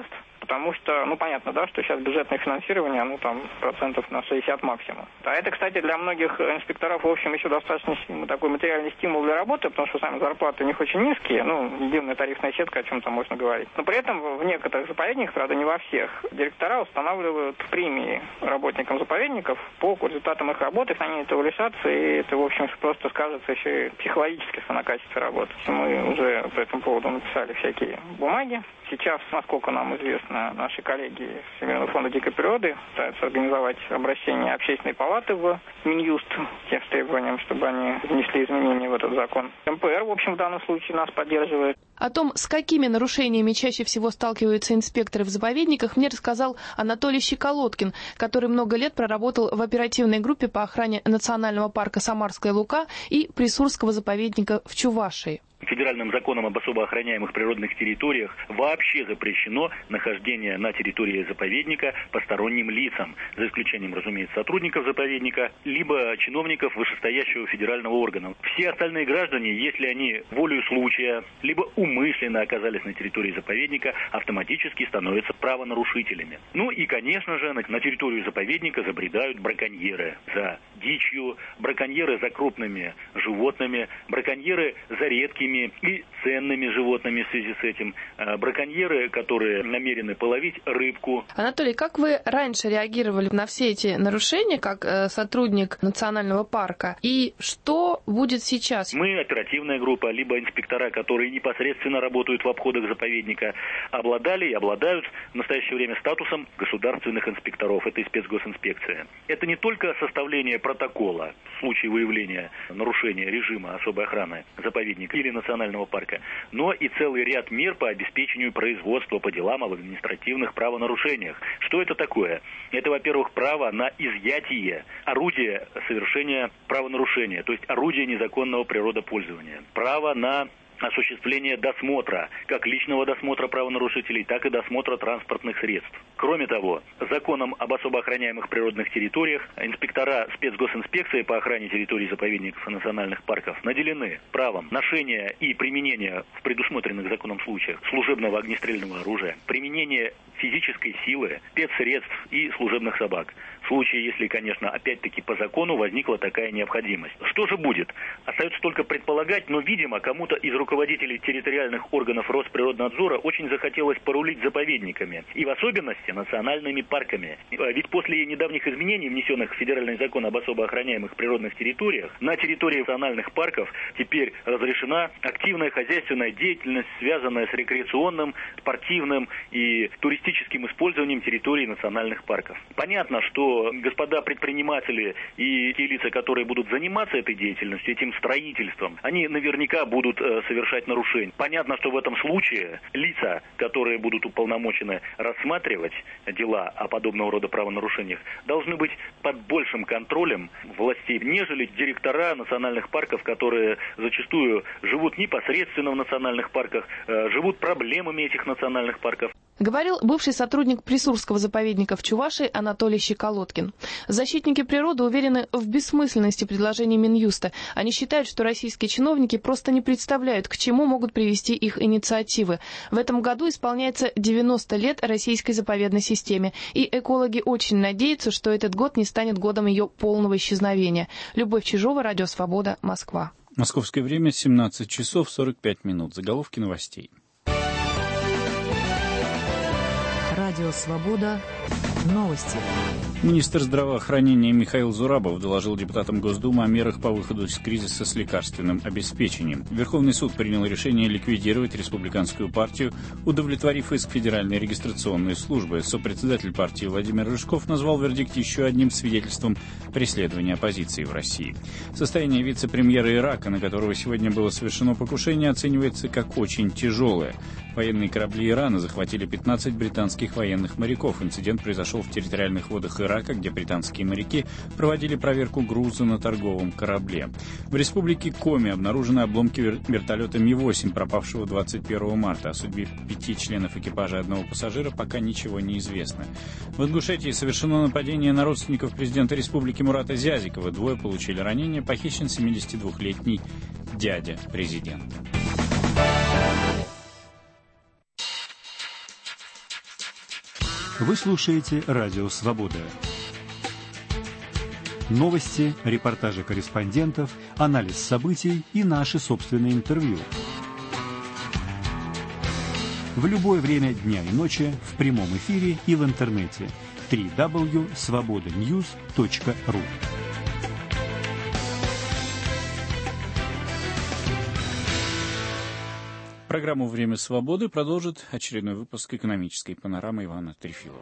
потому что, ну, понятно, да, что сейчас бюджетное финансирование, ну, там, процентов на шестьдесят максимум. А это, кстати, для многих инспекторов, в общем, еще достаточно такой материальный стимул для работы, потому что сами зарплаты у них очень низкие, ну, единая тарифная сетка, о чем там можно говорить. Но при этом в некоторых заповедниках, правда, не во всех, директора устанавливают премии работникам заповедников по результатам их работы, если они этого лишатся, и это, в общем, просто скажется еще и психологически на качестве работы. Мы уже по этому поводу написали всякие бумаги. Сейчас, насколько нам известно, наши коллеги из Всемирного фонда дикой природы пытаются организовать обращение общественной палаты в Минюст тем требованиям, чтобы они внесли изменения в этот закон. эм пэ эр, в общем, в данном случае нас поддерживает. О том, с какими нарушениями чаще всего сталкиваются инспекторы в заповедниках, мне рассказал Анатолий Щеколоткин, который много лет проработал в оперативной группе по охране национального парка Самарская Лука и Присурского заповедника в Чувашии. Федеральным законом об особо охраняемых природных территориях вообще запрещено нахождение на территории заповедника посторонним лицам, за исключением, разумеется, сотрудников заповедника, либо чиновников вышестоящего федерального органа. Все остальные граждане, если они волею случая, либо умышленно оказались на территории заповедника, автоматически становятся правонарушителями. Ну и, конечно же, на территорию заповедника забредают браконьеры за дичью, браконьеры за крупными животными, браконьеры за редкими и ценными животными в связи с этим, браконьеры, которые намерены половить рыбку. Анатолий, как вы раньше реагировали на все эти нарушения, как э, сотрудник национального парка, и что будет сейчас? Мы, оперативная группа, либо инспектора, которые непосредственно работают в обходах заповедника, обладали и обладают в настоящее время статусом государственных инспекторов, это и спецгосинспекция. Это не только составление протокола в случае выявления нарушения режима особой охраны заповедника или национального парка, но и целый ряд мер по обеспечению производства по делам об административных правонарушениях. Что это такое? Это, во-первых, право на изъятие орудия совершения правонарушения, то есть орудия незаконного природопользования. Право на осуществление досмотра, как личного досмотра правонарушителей, так и досмотра транспортных средств. Кроме того, законом об особо охраняемых природных территориях инспектора спецгосинспекции по охране территорий заповедников и национальных парков наделены правом ношения и применения в предусмотренных законом случаях служебного огнестрельного оружия, применения физической силы, спецсредств и служебных собак. В случае, если, конечно, опять-таки по закону возникла такая необходимость. Что же будет? Остается только предполагать, но, видимо, кому-то из руководителей территориальных органов Росприроднадзора очень захотелось порулить заповедниками, и в особенности национальными парками. Ведь после недавних изменений, внесенных в федеральный закон об особо охраняемых природных территориях, на территории национальных парков теперь разрешена активная хозяйственная деятельность, связанная с рекреационным, спортивным и туристическим использованием территорий национальных парков. Понятно, что господа предприниматели и те лица, которые будут заниматься этой деятельностью, этим строительством, они наверняка будут э, совершать нарушения. Понятно, что в этом случае лица, которые будут уполномочены рассматривать дела о подобного рода правонарушениях, должны быть под большим контролем властей, нежели директора национальных парков, которые зачастую живут непосредственно в национальных парках, э, живут проблемами этих национальных парков. Говорил бывший сотрудник Присурского заповедника в Чувашии Анатолий Щеколоткин. Защитники природы уверены в бессмысленности предложений Минюста. Они считают, что российские чиновники просто не представляют, к чему могут привести их инициативы. В этом году исполняется девяносто лет российской заповедной системе, и экологи очень надеются, что этот год не станет годом ее полного исчезновения. Любовь Чижова, Радио Свобода, Москва. Московское время семнадцать часов сорок пять минут. Заголовки новостей. Радио «Свобода». Новости. Министр здравоохранения Михаил Зурабов доложил депутатам Госдумы о мерах по выходу из кризиса с лекарственным обеспечением. Верховный суд принял решение ликвидировать республиканскую партию, удовлетворив иск Федеральной регистрационной службы. Сопредседатель партии Владимир Рыжков назвал вердикт еще одним свидетельством преследования оппозиции в России. Состояние вице-премьера Ирака, на которого сегодня было совершено покушение, оценивается как очень тяжелое. Военные корабли Ирана захватили пятнадцать британских военных моряков. Инцидент произошел в территориальных водах Ирака, где британские моряки проводили проверку груза на торговом корабле. В республике Коми обнаружены обломки вертолета Ми восемь, пропавшего двадцать первого марта. О судьбе пяти членов экипажа и одного пассажира пока ничего не известно. В Ингушетии совершено нападение на родственников президента республики Мурата Зязикова. Двое получили ранения. Похищен семидесятидвухлетний дядя президента. Вы слушаете Радио Свобода. Новости, репортажи корреспондентов, анализ событий и наши собственные интервью. В любое время дня и ночи, в прямом эфире и в интернете. дабл ю дабл ю дабл ю точка свобода ньюс точка ру. Программу «Время свободы» продолжит очередной выпуск экономической панорамы Ивана Трефилова.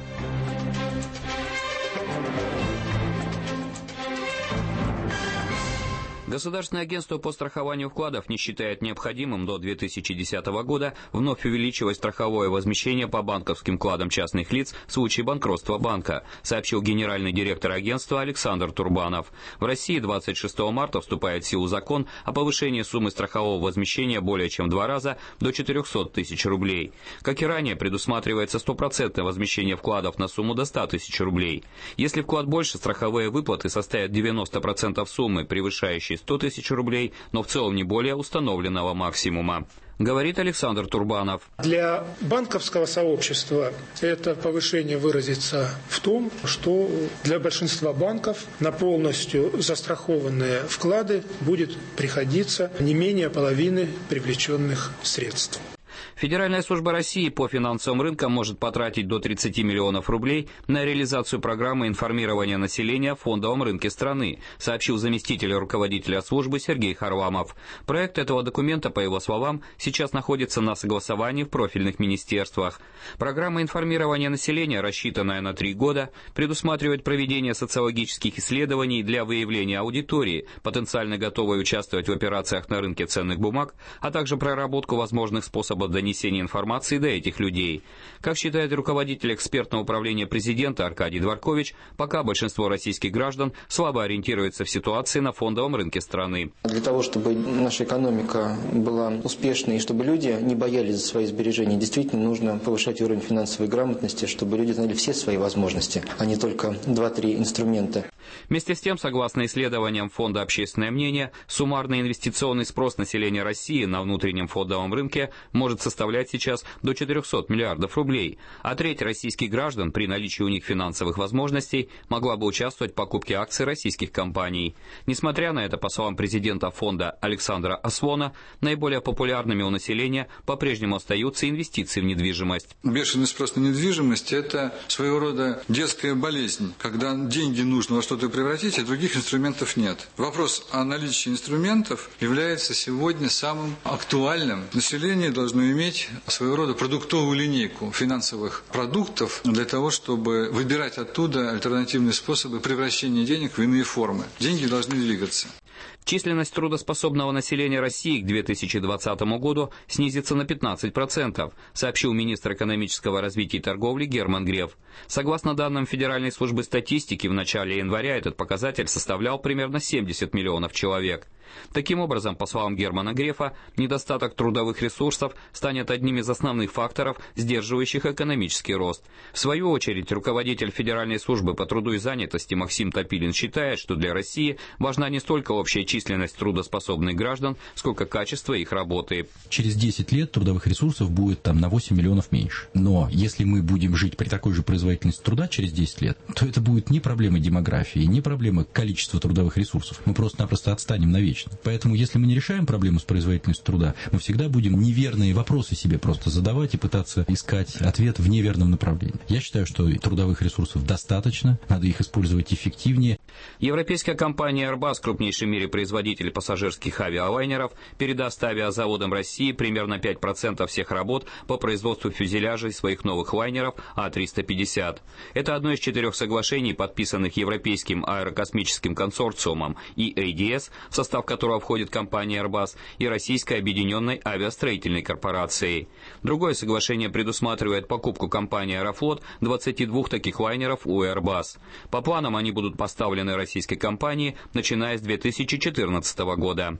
Государственное агентство по страхованию вкладов не считает необходимым до две тысячи десятого года вновь увеличивать страховое возмещение по банковским вкладам частных лиц в случае банкротства банка, сообщил генеральный директор агентства Александр Турбанов. В России двадцать шестого марта вступает в силу закон о повышении суммы страхового возмещения более чем в два раза до четырехсот тысяч рублей. Как и ранее, предусматривается стопроцентное возмещение вкладов на сумму до ста тысяч рублей. Если вклад больше, страховые выплаты составят девяносто процентов суммы, превышающей сто тысяч рублей, но в целом не более установленного максимума. Говорит Александр Турбанов. Для банковского сообщества это повышение выразится в том, что для большинства банков на полностью застрахованные вклады будет приходиться не менее половины привлеченных средств. Федеральная служба России по финансовым рынкам может потратить до тридцати миллионов рублей на реализацию программы информирования населения о фондовом рынке страны, сообщил заместитель руководителя службы Сергей Харламов. Проект этого документа, по его словам, сейчас находится на согласовании в профильных министерствах. Программа информирования населения, рассчитанная на три года, предусматривает проведение социологических исследований для выявления аудитории, потенциально готовой участвовать в операциях на рынке ценных бумаг, а также проработку возможных способов донесения информации до этих людей. Как считает руководитель экспертного управления президента Аркадий Дворкович, пока большинство российских граждан слабо ориентируется в ситуации на фондовом рынке страны. Для того, чтобы наша экономика была успешной и чтобы люди не боялись за свои сбережения, действительно нужно повышать уровень финансовой грамотности, чтобы люди знали все свои возможности, а не только два-три инструмента. Вместе с тем, согласно исследованиям Фонда «Общественное мнение», суммарный инвестиционный спрос населения России на внутреннем фондовом рынке может составлять сейчас до четырехсот миллиардов рублей, а треть российских граждан при наличии у них финансовых возможностей могла бы участвовать в покупке акций российских компаний. Несмотря на это, по словам президента фонда Александра Асвона, наиболее популярными у населения по-прежнему остаются инвестиции в недвижимость. Бешеный спрос на недвижимость – это своего рода детская болезнь, когда деньги нужно во что-то превратить, а других инструментов нет. Вопрос о наличии инструментов является сегодня самым актуальным. Население должно иметь своего рода продуктовую линейку финансовых продуктов для того, чтобы выбирать оттуда альтернативные способы превращения денег в иные формы. Деньги должны двигаться. Численность трудоспособного населения России к две тысячи двадцатому году снизится на пятнадцать процентов, сообщил министр экономического развития и торговли Герман Греф. Согласно данным Федеральной службы статистики, в начале января этот показатель составлял примерно семьдесят миллионов человек. Таким образом, по словам Германа Грефа, недостаток трудовых ресурсов станет одним из основных факторов, сдерживающих экономический рост. В свою очередь, руководитель Федеральной службы по труду и занятости Максим Топилин считает, что для России важна не столько общая численность трудоспособных граждан, сколько качество их работы. Через десять лет трудовых ресурсов будет там на восемь миллионов меньше. Но если мы будем жить при такой же производительности труда через десять лет, то это будет не проблема демографии, не проблема количества трудовых ресурсов. Мы просто-напросто отстанем навечно. Поэтому, если мы не решаем проблему с производительностью труда, мы всегда будем неверные вопросы себе просто задавать и пытаться искать ответ в неверном направлении. Я считаю, что трудовых ресурсов достаточно, надо их использовать эффективнее. Европейская компания Airbus, крупнейший в мире производитель пассажирских авиалайнеров, передаст авиазаводам России примерно пять процентов всех работ по производству фюзеляжей своих новых лайнеров А триста пятьдесят. Это одно из четырех соглашений, подписанных Европейским аэрокосмическим консорциумом и эй ди эс, в состав которого входит компания Airbus и Российской объединенной авиастроительной корпорацией. Другое соглашение предусматривает покупку компании Аэрофлот двадцати двух таких лайнеров у Airbus. По планам они будут поставлены российской компании, начиная с две тысячи четырнадцатого года.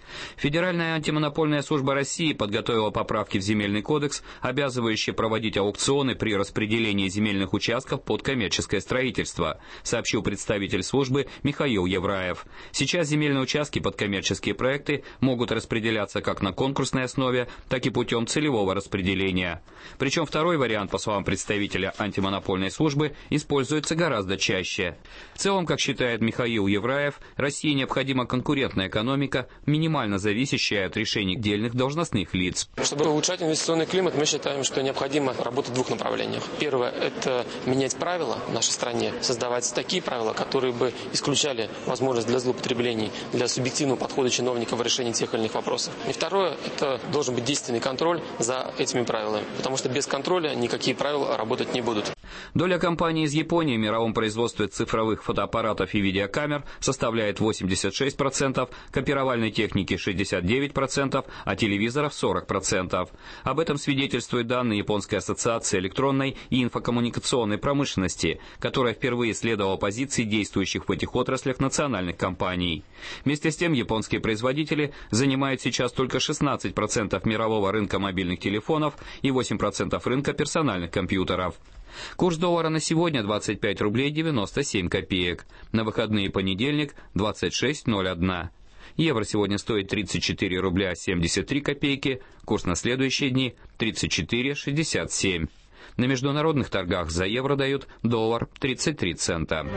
Федеральная антимонопольная служба России подготовила поправки в Земельный кодекс, обязывающие проводить аукционы при распределении земельных участков под коммерческое строительство, сообщил представитель службы Михаил Евраев. Сейчас земельные участки под коммерческие проекты могут распределяться как на конкурсной основе, так и путем целевого распределения. Причем второй вариант, по словам представителя антимонопольной службы, используется гораздо чаще. В целом, как считает Михаил Евраев, России необходима конкурентная экономика, минимально зависящая от решений отдельных должностных лиц. Чтобы улучшать инвестиционный климат, мы считаем, что необходимо работать в двух направлениях. Первое – это менять правила в нашей стране, создавать такие правила, которые бы исключали возможность для злоупотреблений, для субъективного подхода чиновников в решении тех или иных вопросов. И второе – это должен быть действенный контроль за этими правилами, потому что без контроля никакие правила работать не будут. Доля компаний из Японии в мировом производстве цифровых фотоаппаратов и видеокамер составляет восемьдесят шесть процентов, копировальной техники шестьдесят девять процентов, а телевизоров сорок процентов. Об этом свидетельствуют данные Японской ассоциации электронной и инфокоммуникационной промышленности, которая впервые следовала позиции действующих в этих отраслях национальных компаний. Вместе с тем, японские производители занимают сейчас только шестнадцать процентов мирового рынка мобильных телефонов и восемь процентов рынка персональных компьютеров. Курс доллара на сегодня двадцать пять рублей девяносто семь копеек. На выходные понедельник двадцать шесть ноль один. Евро сегодня стоит тридцать четыре рубля семьдесят три копейки. Курс на следующие дни тридцать четыре шестьдесят семь. На международных торгах за евро дают доллар тридцать три цента.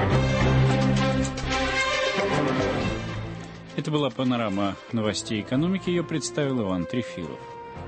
Это была панорама новостей экономики. Ее представил Иван Трефилов.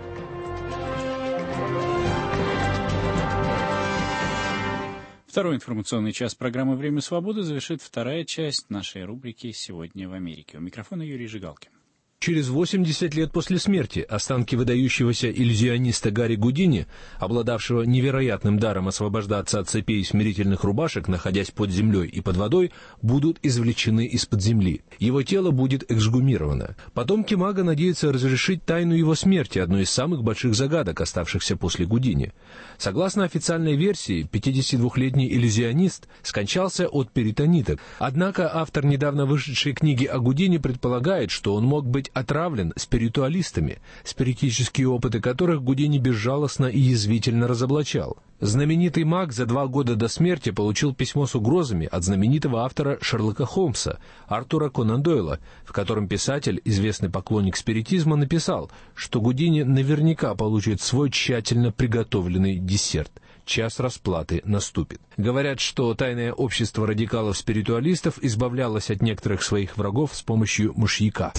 Второй информационный час программы «Время свободы» завершит вторая часть нашей рубрики «Сегодня в Америке». У микрофона Юрий Жигалкин. Через восемьдесят лет после смерти останки выдающегося иллюзиониста Гарри Гудини, обладавшего невероятным даром освобождаться от цепей смирительных рубашек, находясь под землей и под водой, будут извлечены из-под земли. Его тело будет эксгумировано. Потомки мага надеются разрешить тайну его смерти, одной из самых больших загадок, оставшихся после Гудини. Согласно официальной версии, пятидесятидвухлетний иллюзионист скончался от перитонита. Однако автор недавно вышедшей книги о Гудини предполагает, что он мог быть отравлен спиритуалистами, спиритические опыты которых Гудини безжалостно и язвительно разоблачал. Знаменитый маг за два года до смерти получил письмо с угрозами от знаменитого автора Шерлока Холмса, Артура Конан Дойла, в котором писатель, известный поклонник спиритизма, написал, что Гудини наверняка получит свой тщательно приготовленный десерт. Час расплаты наступит. Говорят, что тайное общество радикалов-спиритуалистов избавлялось от некоторых своих врагов с помощью мышьяка.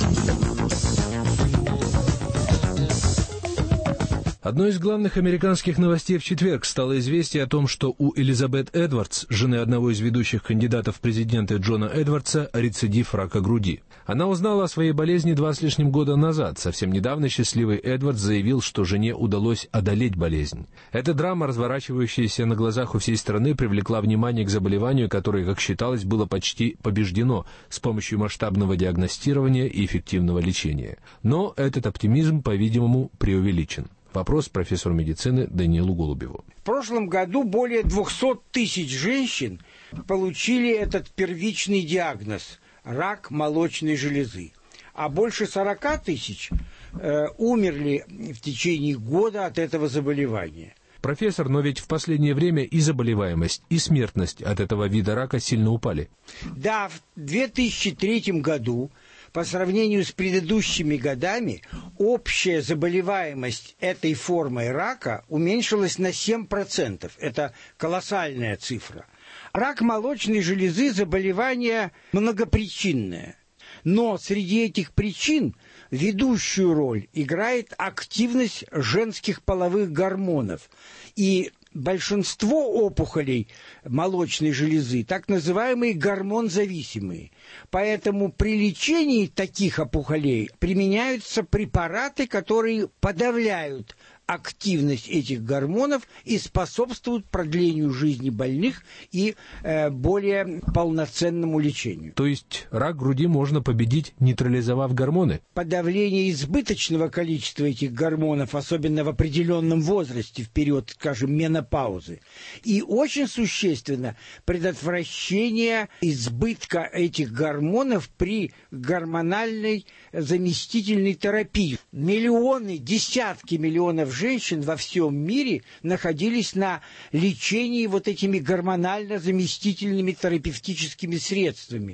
Одной из главных американских новостей в четверг стало известие о том, что у Элизабет Эдвардс, жены одного из ведущих кандидатов в президенты Джона Эдвардса, рецидив рака груди. Она узнала о своей болезни два с лишним года назад. Совсем недавно счастливый Эдвардс заявил, что жене удалось одолеть болезнь. Эта драма, разворачивающаяся на глазах у всей страны, привлекла внимание к заболеванию, которое, как считалось, было почти побеждено с помощью масштабного диагностирования и эффективного лечения. Но этот оптимизм, по-видимому, преувеличен. Вопрос профессору медицины Даниилу Голубеву. В прошлом году более двухсот тысяч женщин получили этот первичный диагноз – рак молочной железы. А больше сорока тысяч э, умерли в течение года от этого заболевания. Профессор, но ведь в последнее время и заболеваемость, и смертность от этого вида рака сильно упали. Да, в две тысячи третьем году по сравнению с предыдущими годами общая заболеваемость этой формой рака уменьшилась на семь процентов. Это колоссальная цифра. Рак молочной железы – заболевание многопричинное. Но среди этих причин ведущую роль играет активность женских половых гормонов. И большинство опухолей молочной железы так называемые гормонзависимые. Поэтому при лечении таких опухолей применяются препараты, которые подавляют активность этих гормонов и способствуют продлению жизни больных и э, более полноценному лечению. То есть рак груди можно победить, нейтрализовав гормоны? Подавление избыточного количества этих гормонов, особенно в определенном возрасте, в период, скажем, менопаузы, и очень существенно предотвращение избытка этих гормонов при гормональной заместительной терапии. Миллионы, десятки миллионов женщин во всем мире находились на лечении вот этими гормонально-заместительными терапевтическими средствами.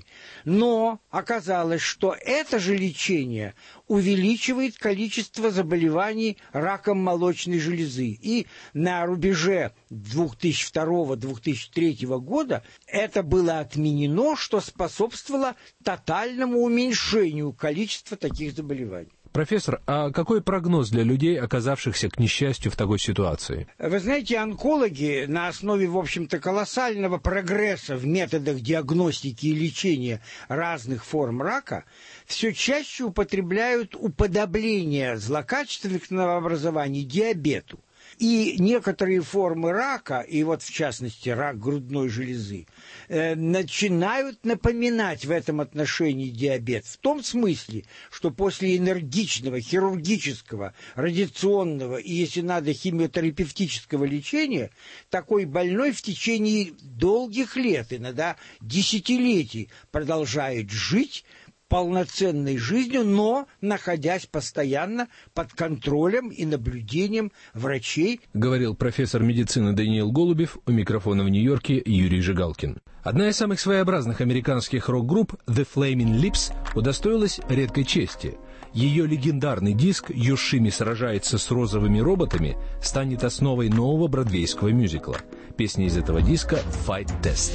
Но оказалось, что это же лечение увеличивает количество заболеваний раком молочной железы. И на рубеже две тысячи второго — две тысячи третьего года это было отменено, что способствовало тотальному уменьшению количества таких заболеваний. Профессор, а какой прогноз для людей, оказавшихся, к несчастью, в такой ситуации? Вы знаете, онкологи на основе, в общем-то, колоссального прогресса в методах диагностики и лечения разных форм рака все чаще употребляют уподобление злокачественных новообразований диабету. И некоторые формы рака, и вот в частности рак грудной железы, э, начинают напоминать в этом отношении диабет. В том смысле, что после энергичного, хирургического, радиационного и, если надо, химиотерапевтического лечения, такой больной в течение долгих лет, иногда десятилетий, продолжает жить полноценной жизнью, но находясь постоянно под контролем и наблюдением врачей. Говорил профессор медицины Даниил Голубев, у микрофона в Нью-Йорке Юрий Жигалкин. Одна из самых своеобразных американских рок-групп The Flaming Lips удостоилась редкой чести. Ее легендарный диск «Йошими сражается с розовыми роботами» станет основой нового бродвейского мюзикла. Песня из этого диска «Fight Test».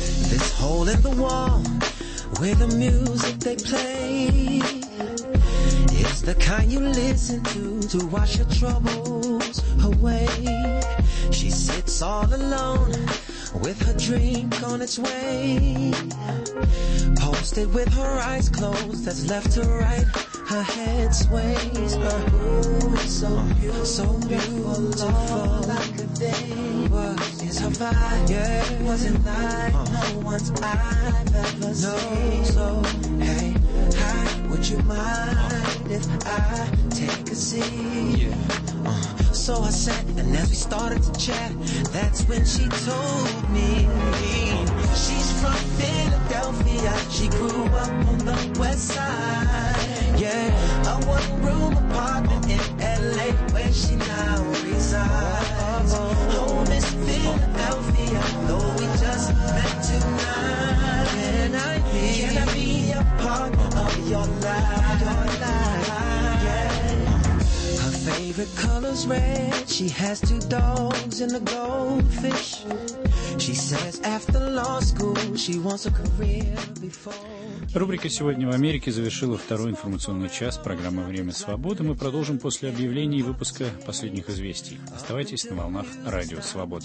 Where the music they play is the kind you listen to to wash your troubles away. She sits all alone with her drink on its way, posted with her eyes closed, that's left to right, her head sways. Her mood is so beautiful, so beautiful, like a day. What is her vibe? Yeah, wasn't like uh. no one's I've ever seen. So, hey, how would you mind if I take a seat? Yeah. Uh, so I sat, and as we started to chat, that's when she told me she's from Philadelphia. She grew up on the west side. Yeah, a one-room apartment in L A where she now resides. Home is Philadelphia, though we just met tonight. Can I be, can I be a part of your life? Your life, yeah. Her favorite color's red. She has two dogs and a goldfish. She says after law school she wants a career before. Рубрика «Сегодня в Америке» завершила второй информационный час программы «Время свободы». Мы продолжим после объявлений выпуска последних известий. Оставайтесь на волнах Радио Свобода.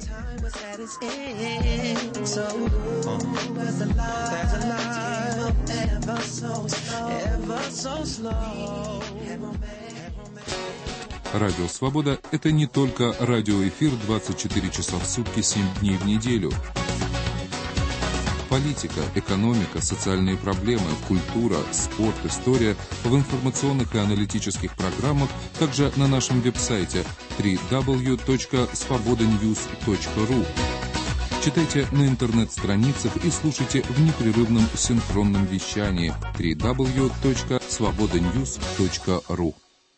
Радио Свобода – это не только радиоэфир двадцать четыре часа в сутки, семь дней в неделю. Политика, экономика, социальные проблемы, культура, спорт, история в информационных и аналитических программах, также на нашем веб-сайте дабл ю дабл ю дабл ю точка свобода ньюс точка ру. Читайте на интернет-страницах и слушайте в непрерывном синхронном вещании дабл ю дабл ю дабл ю точка свобода ньюс точка ру.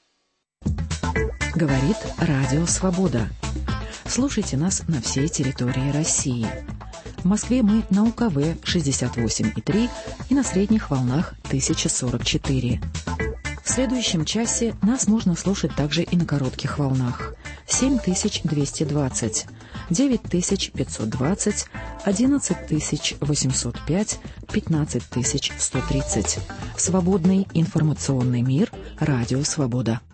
Говорит Радио Свобода. Слушайте нас на всей территории России. В Москве мы на У Ка В шестьдесят восемь и три и на средних волнах тысяча сорок четыре. В следующем часе нас можно слушать также и на коротких волнах. семь тысяч двести двадцать, девять тысяч пятьсот двадцать, одиннадцать тысяч восемьсот пять, пятнадцать тысяч сто тридцать. Свободный информационный мир. Радио Свобода.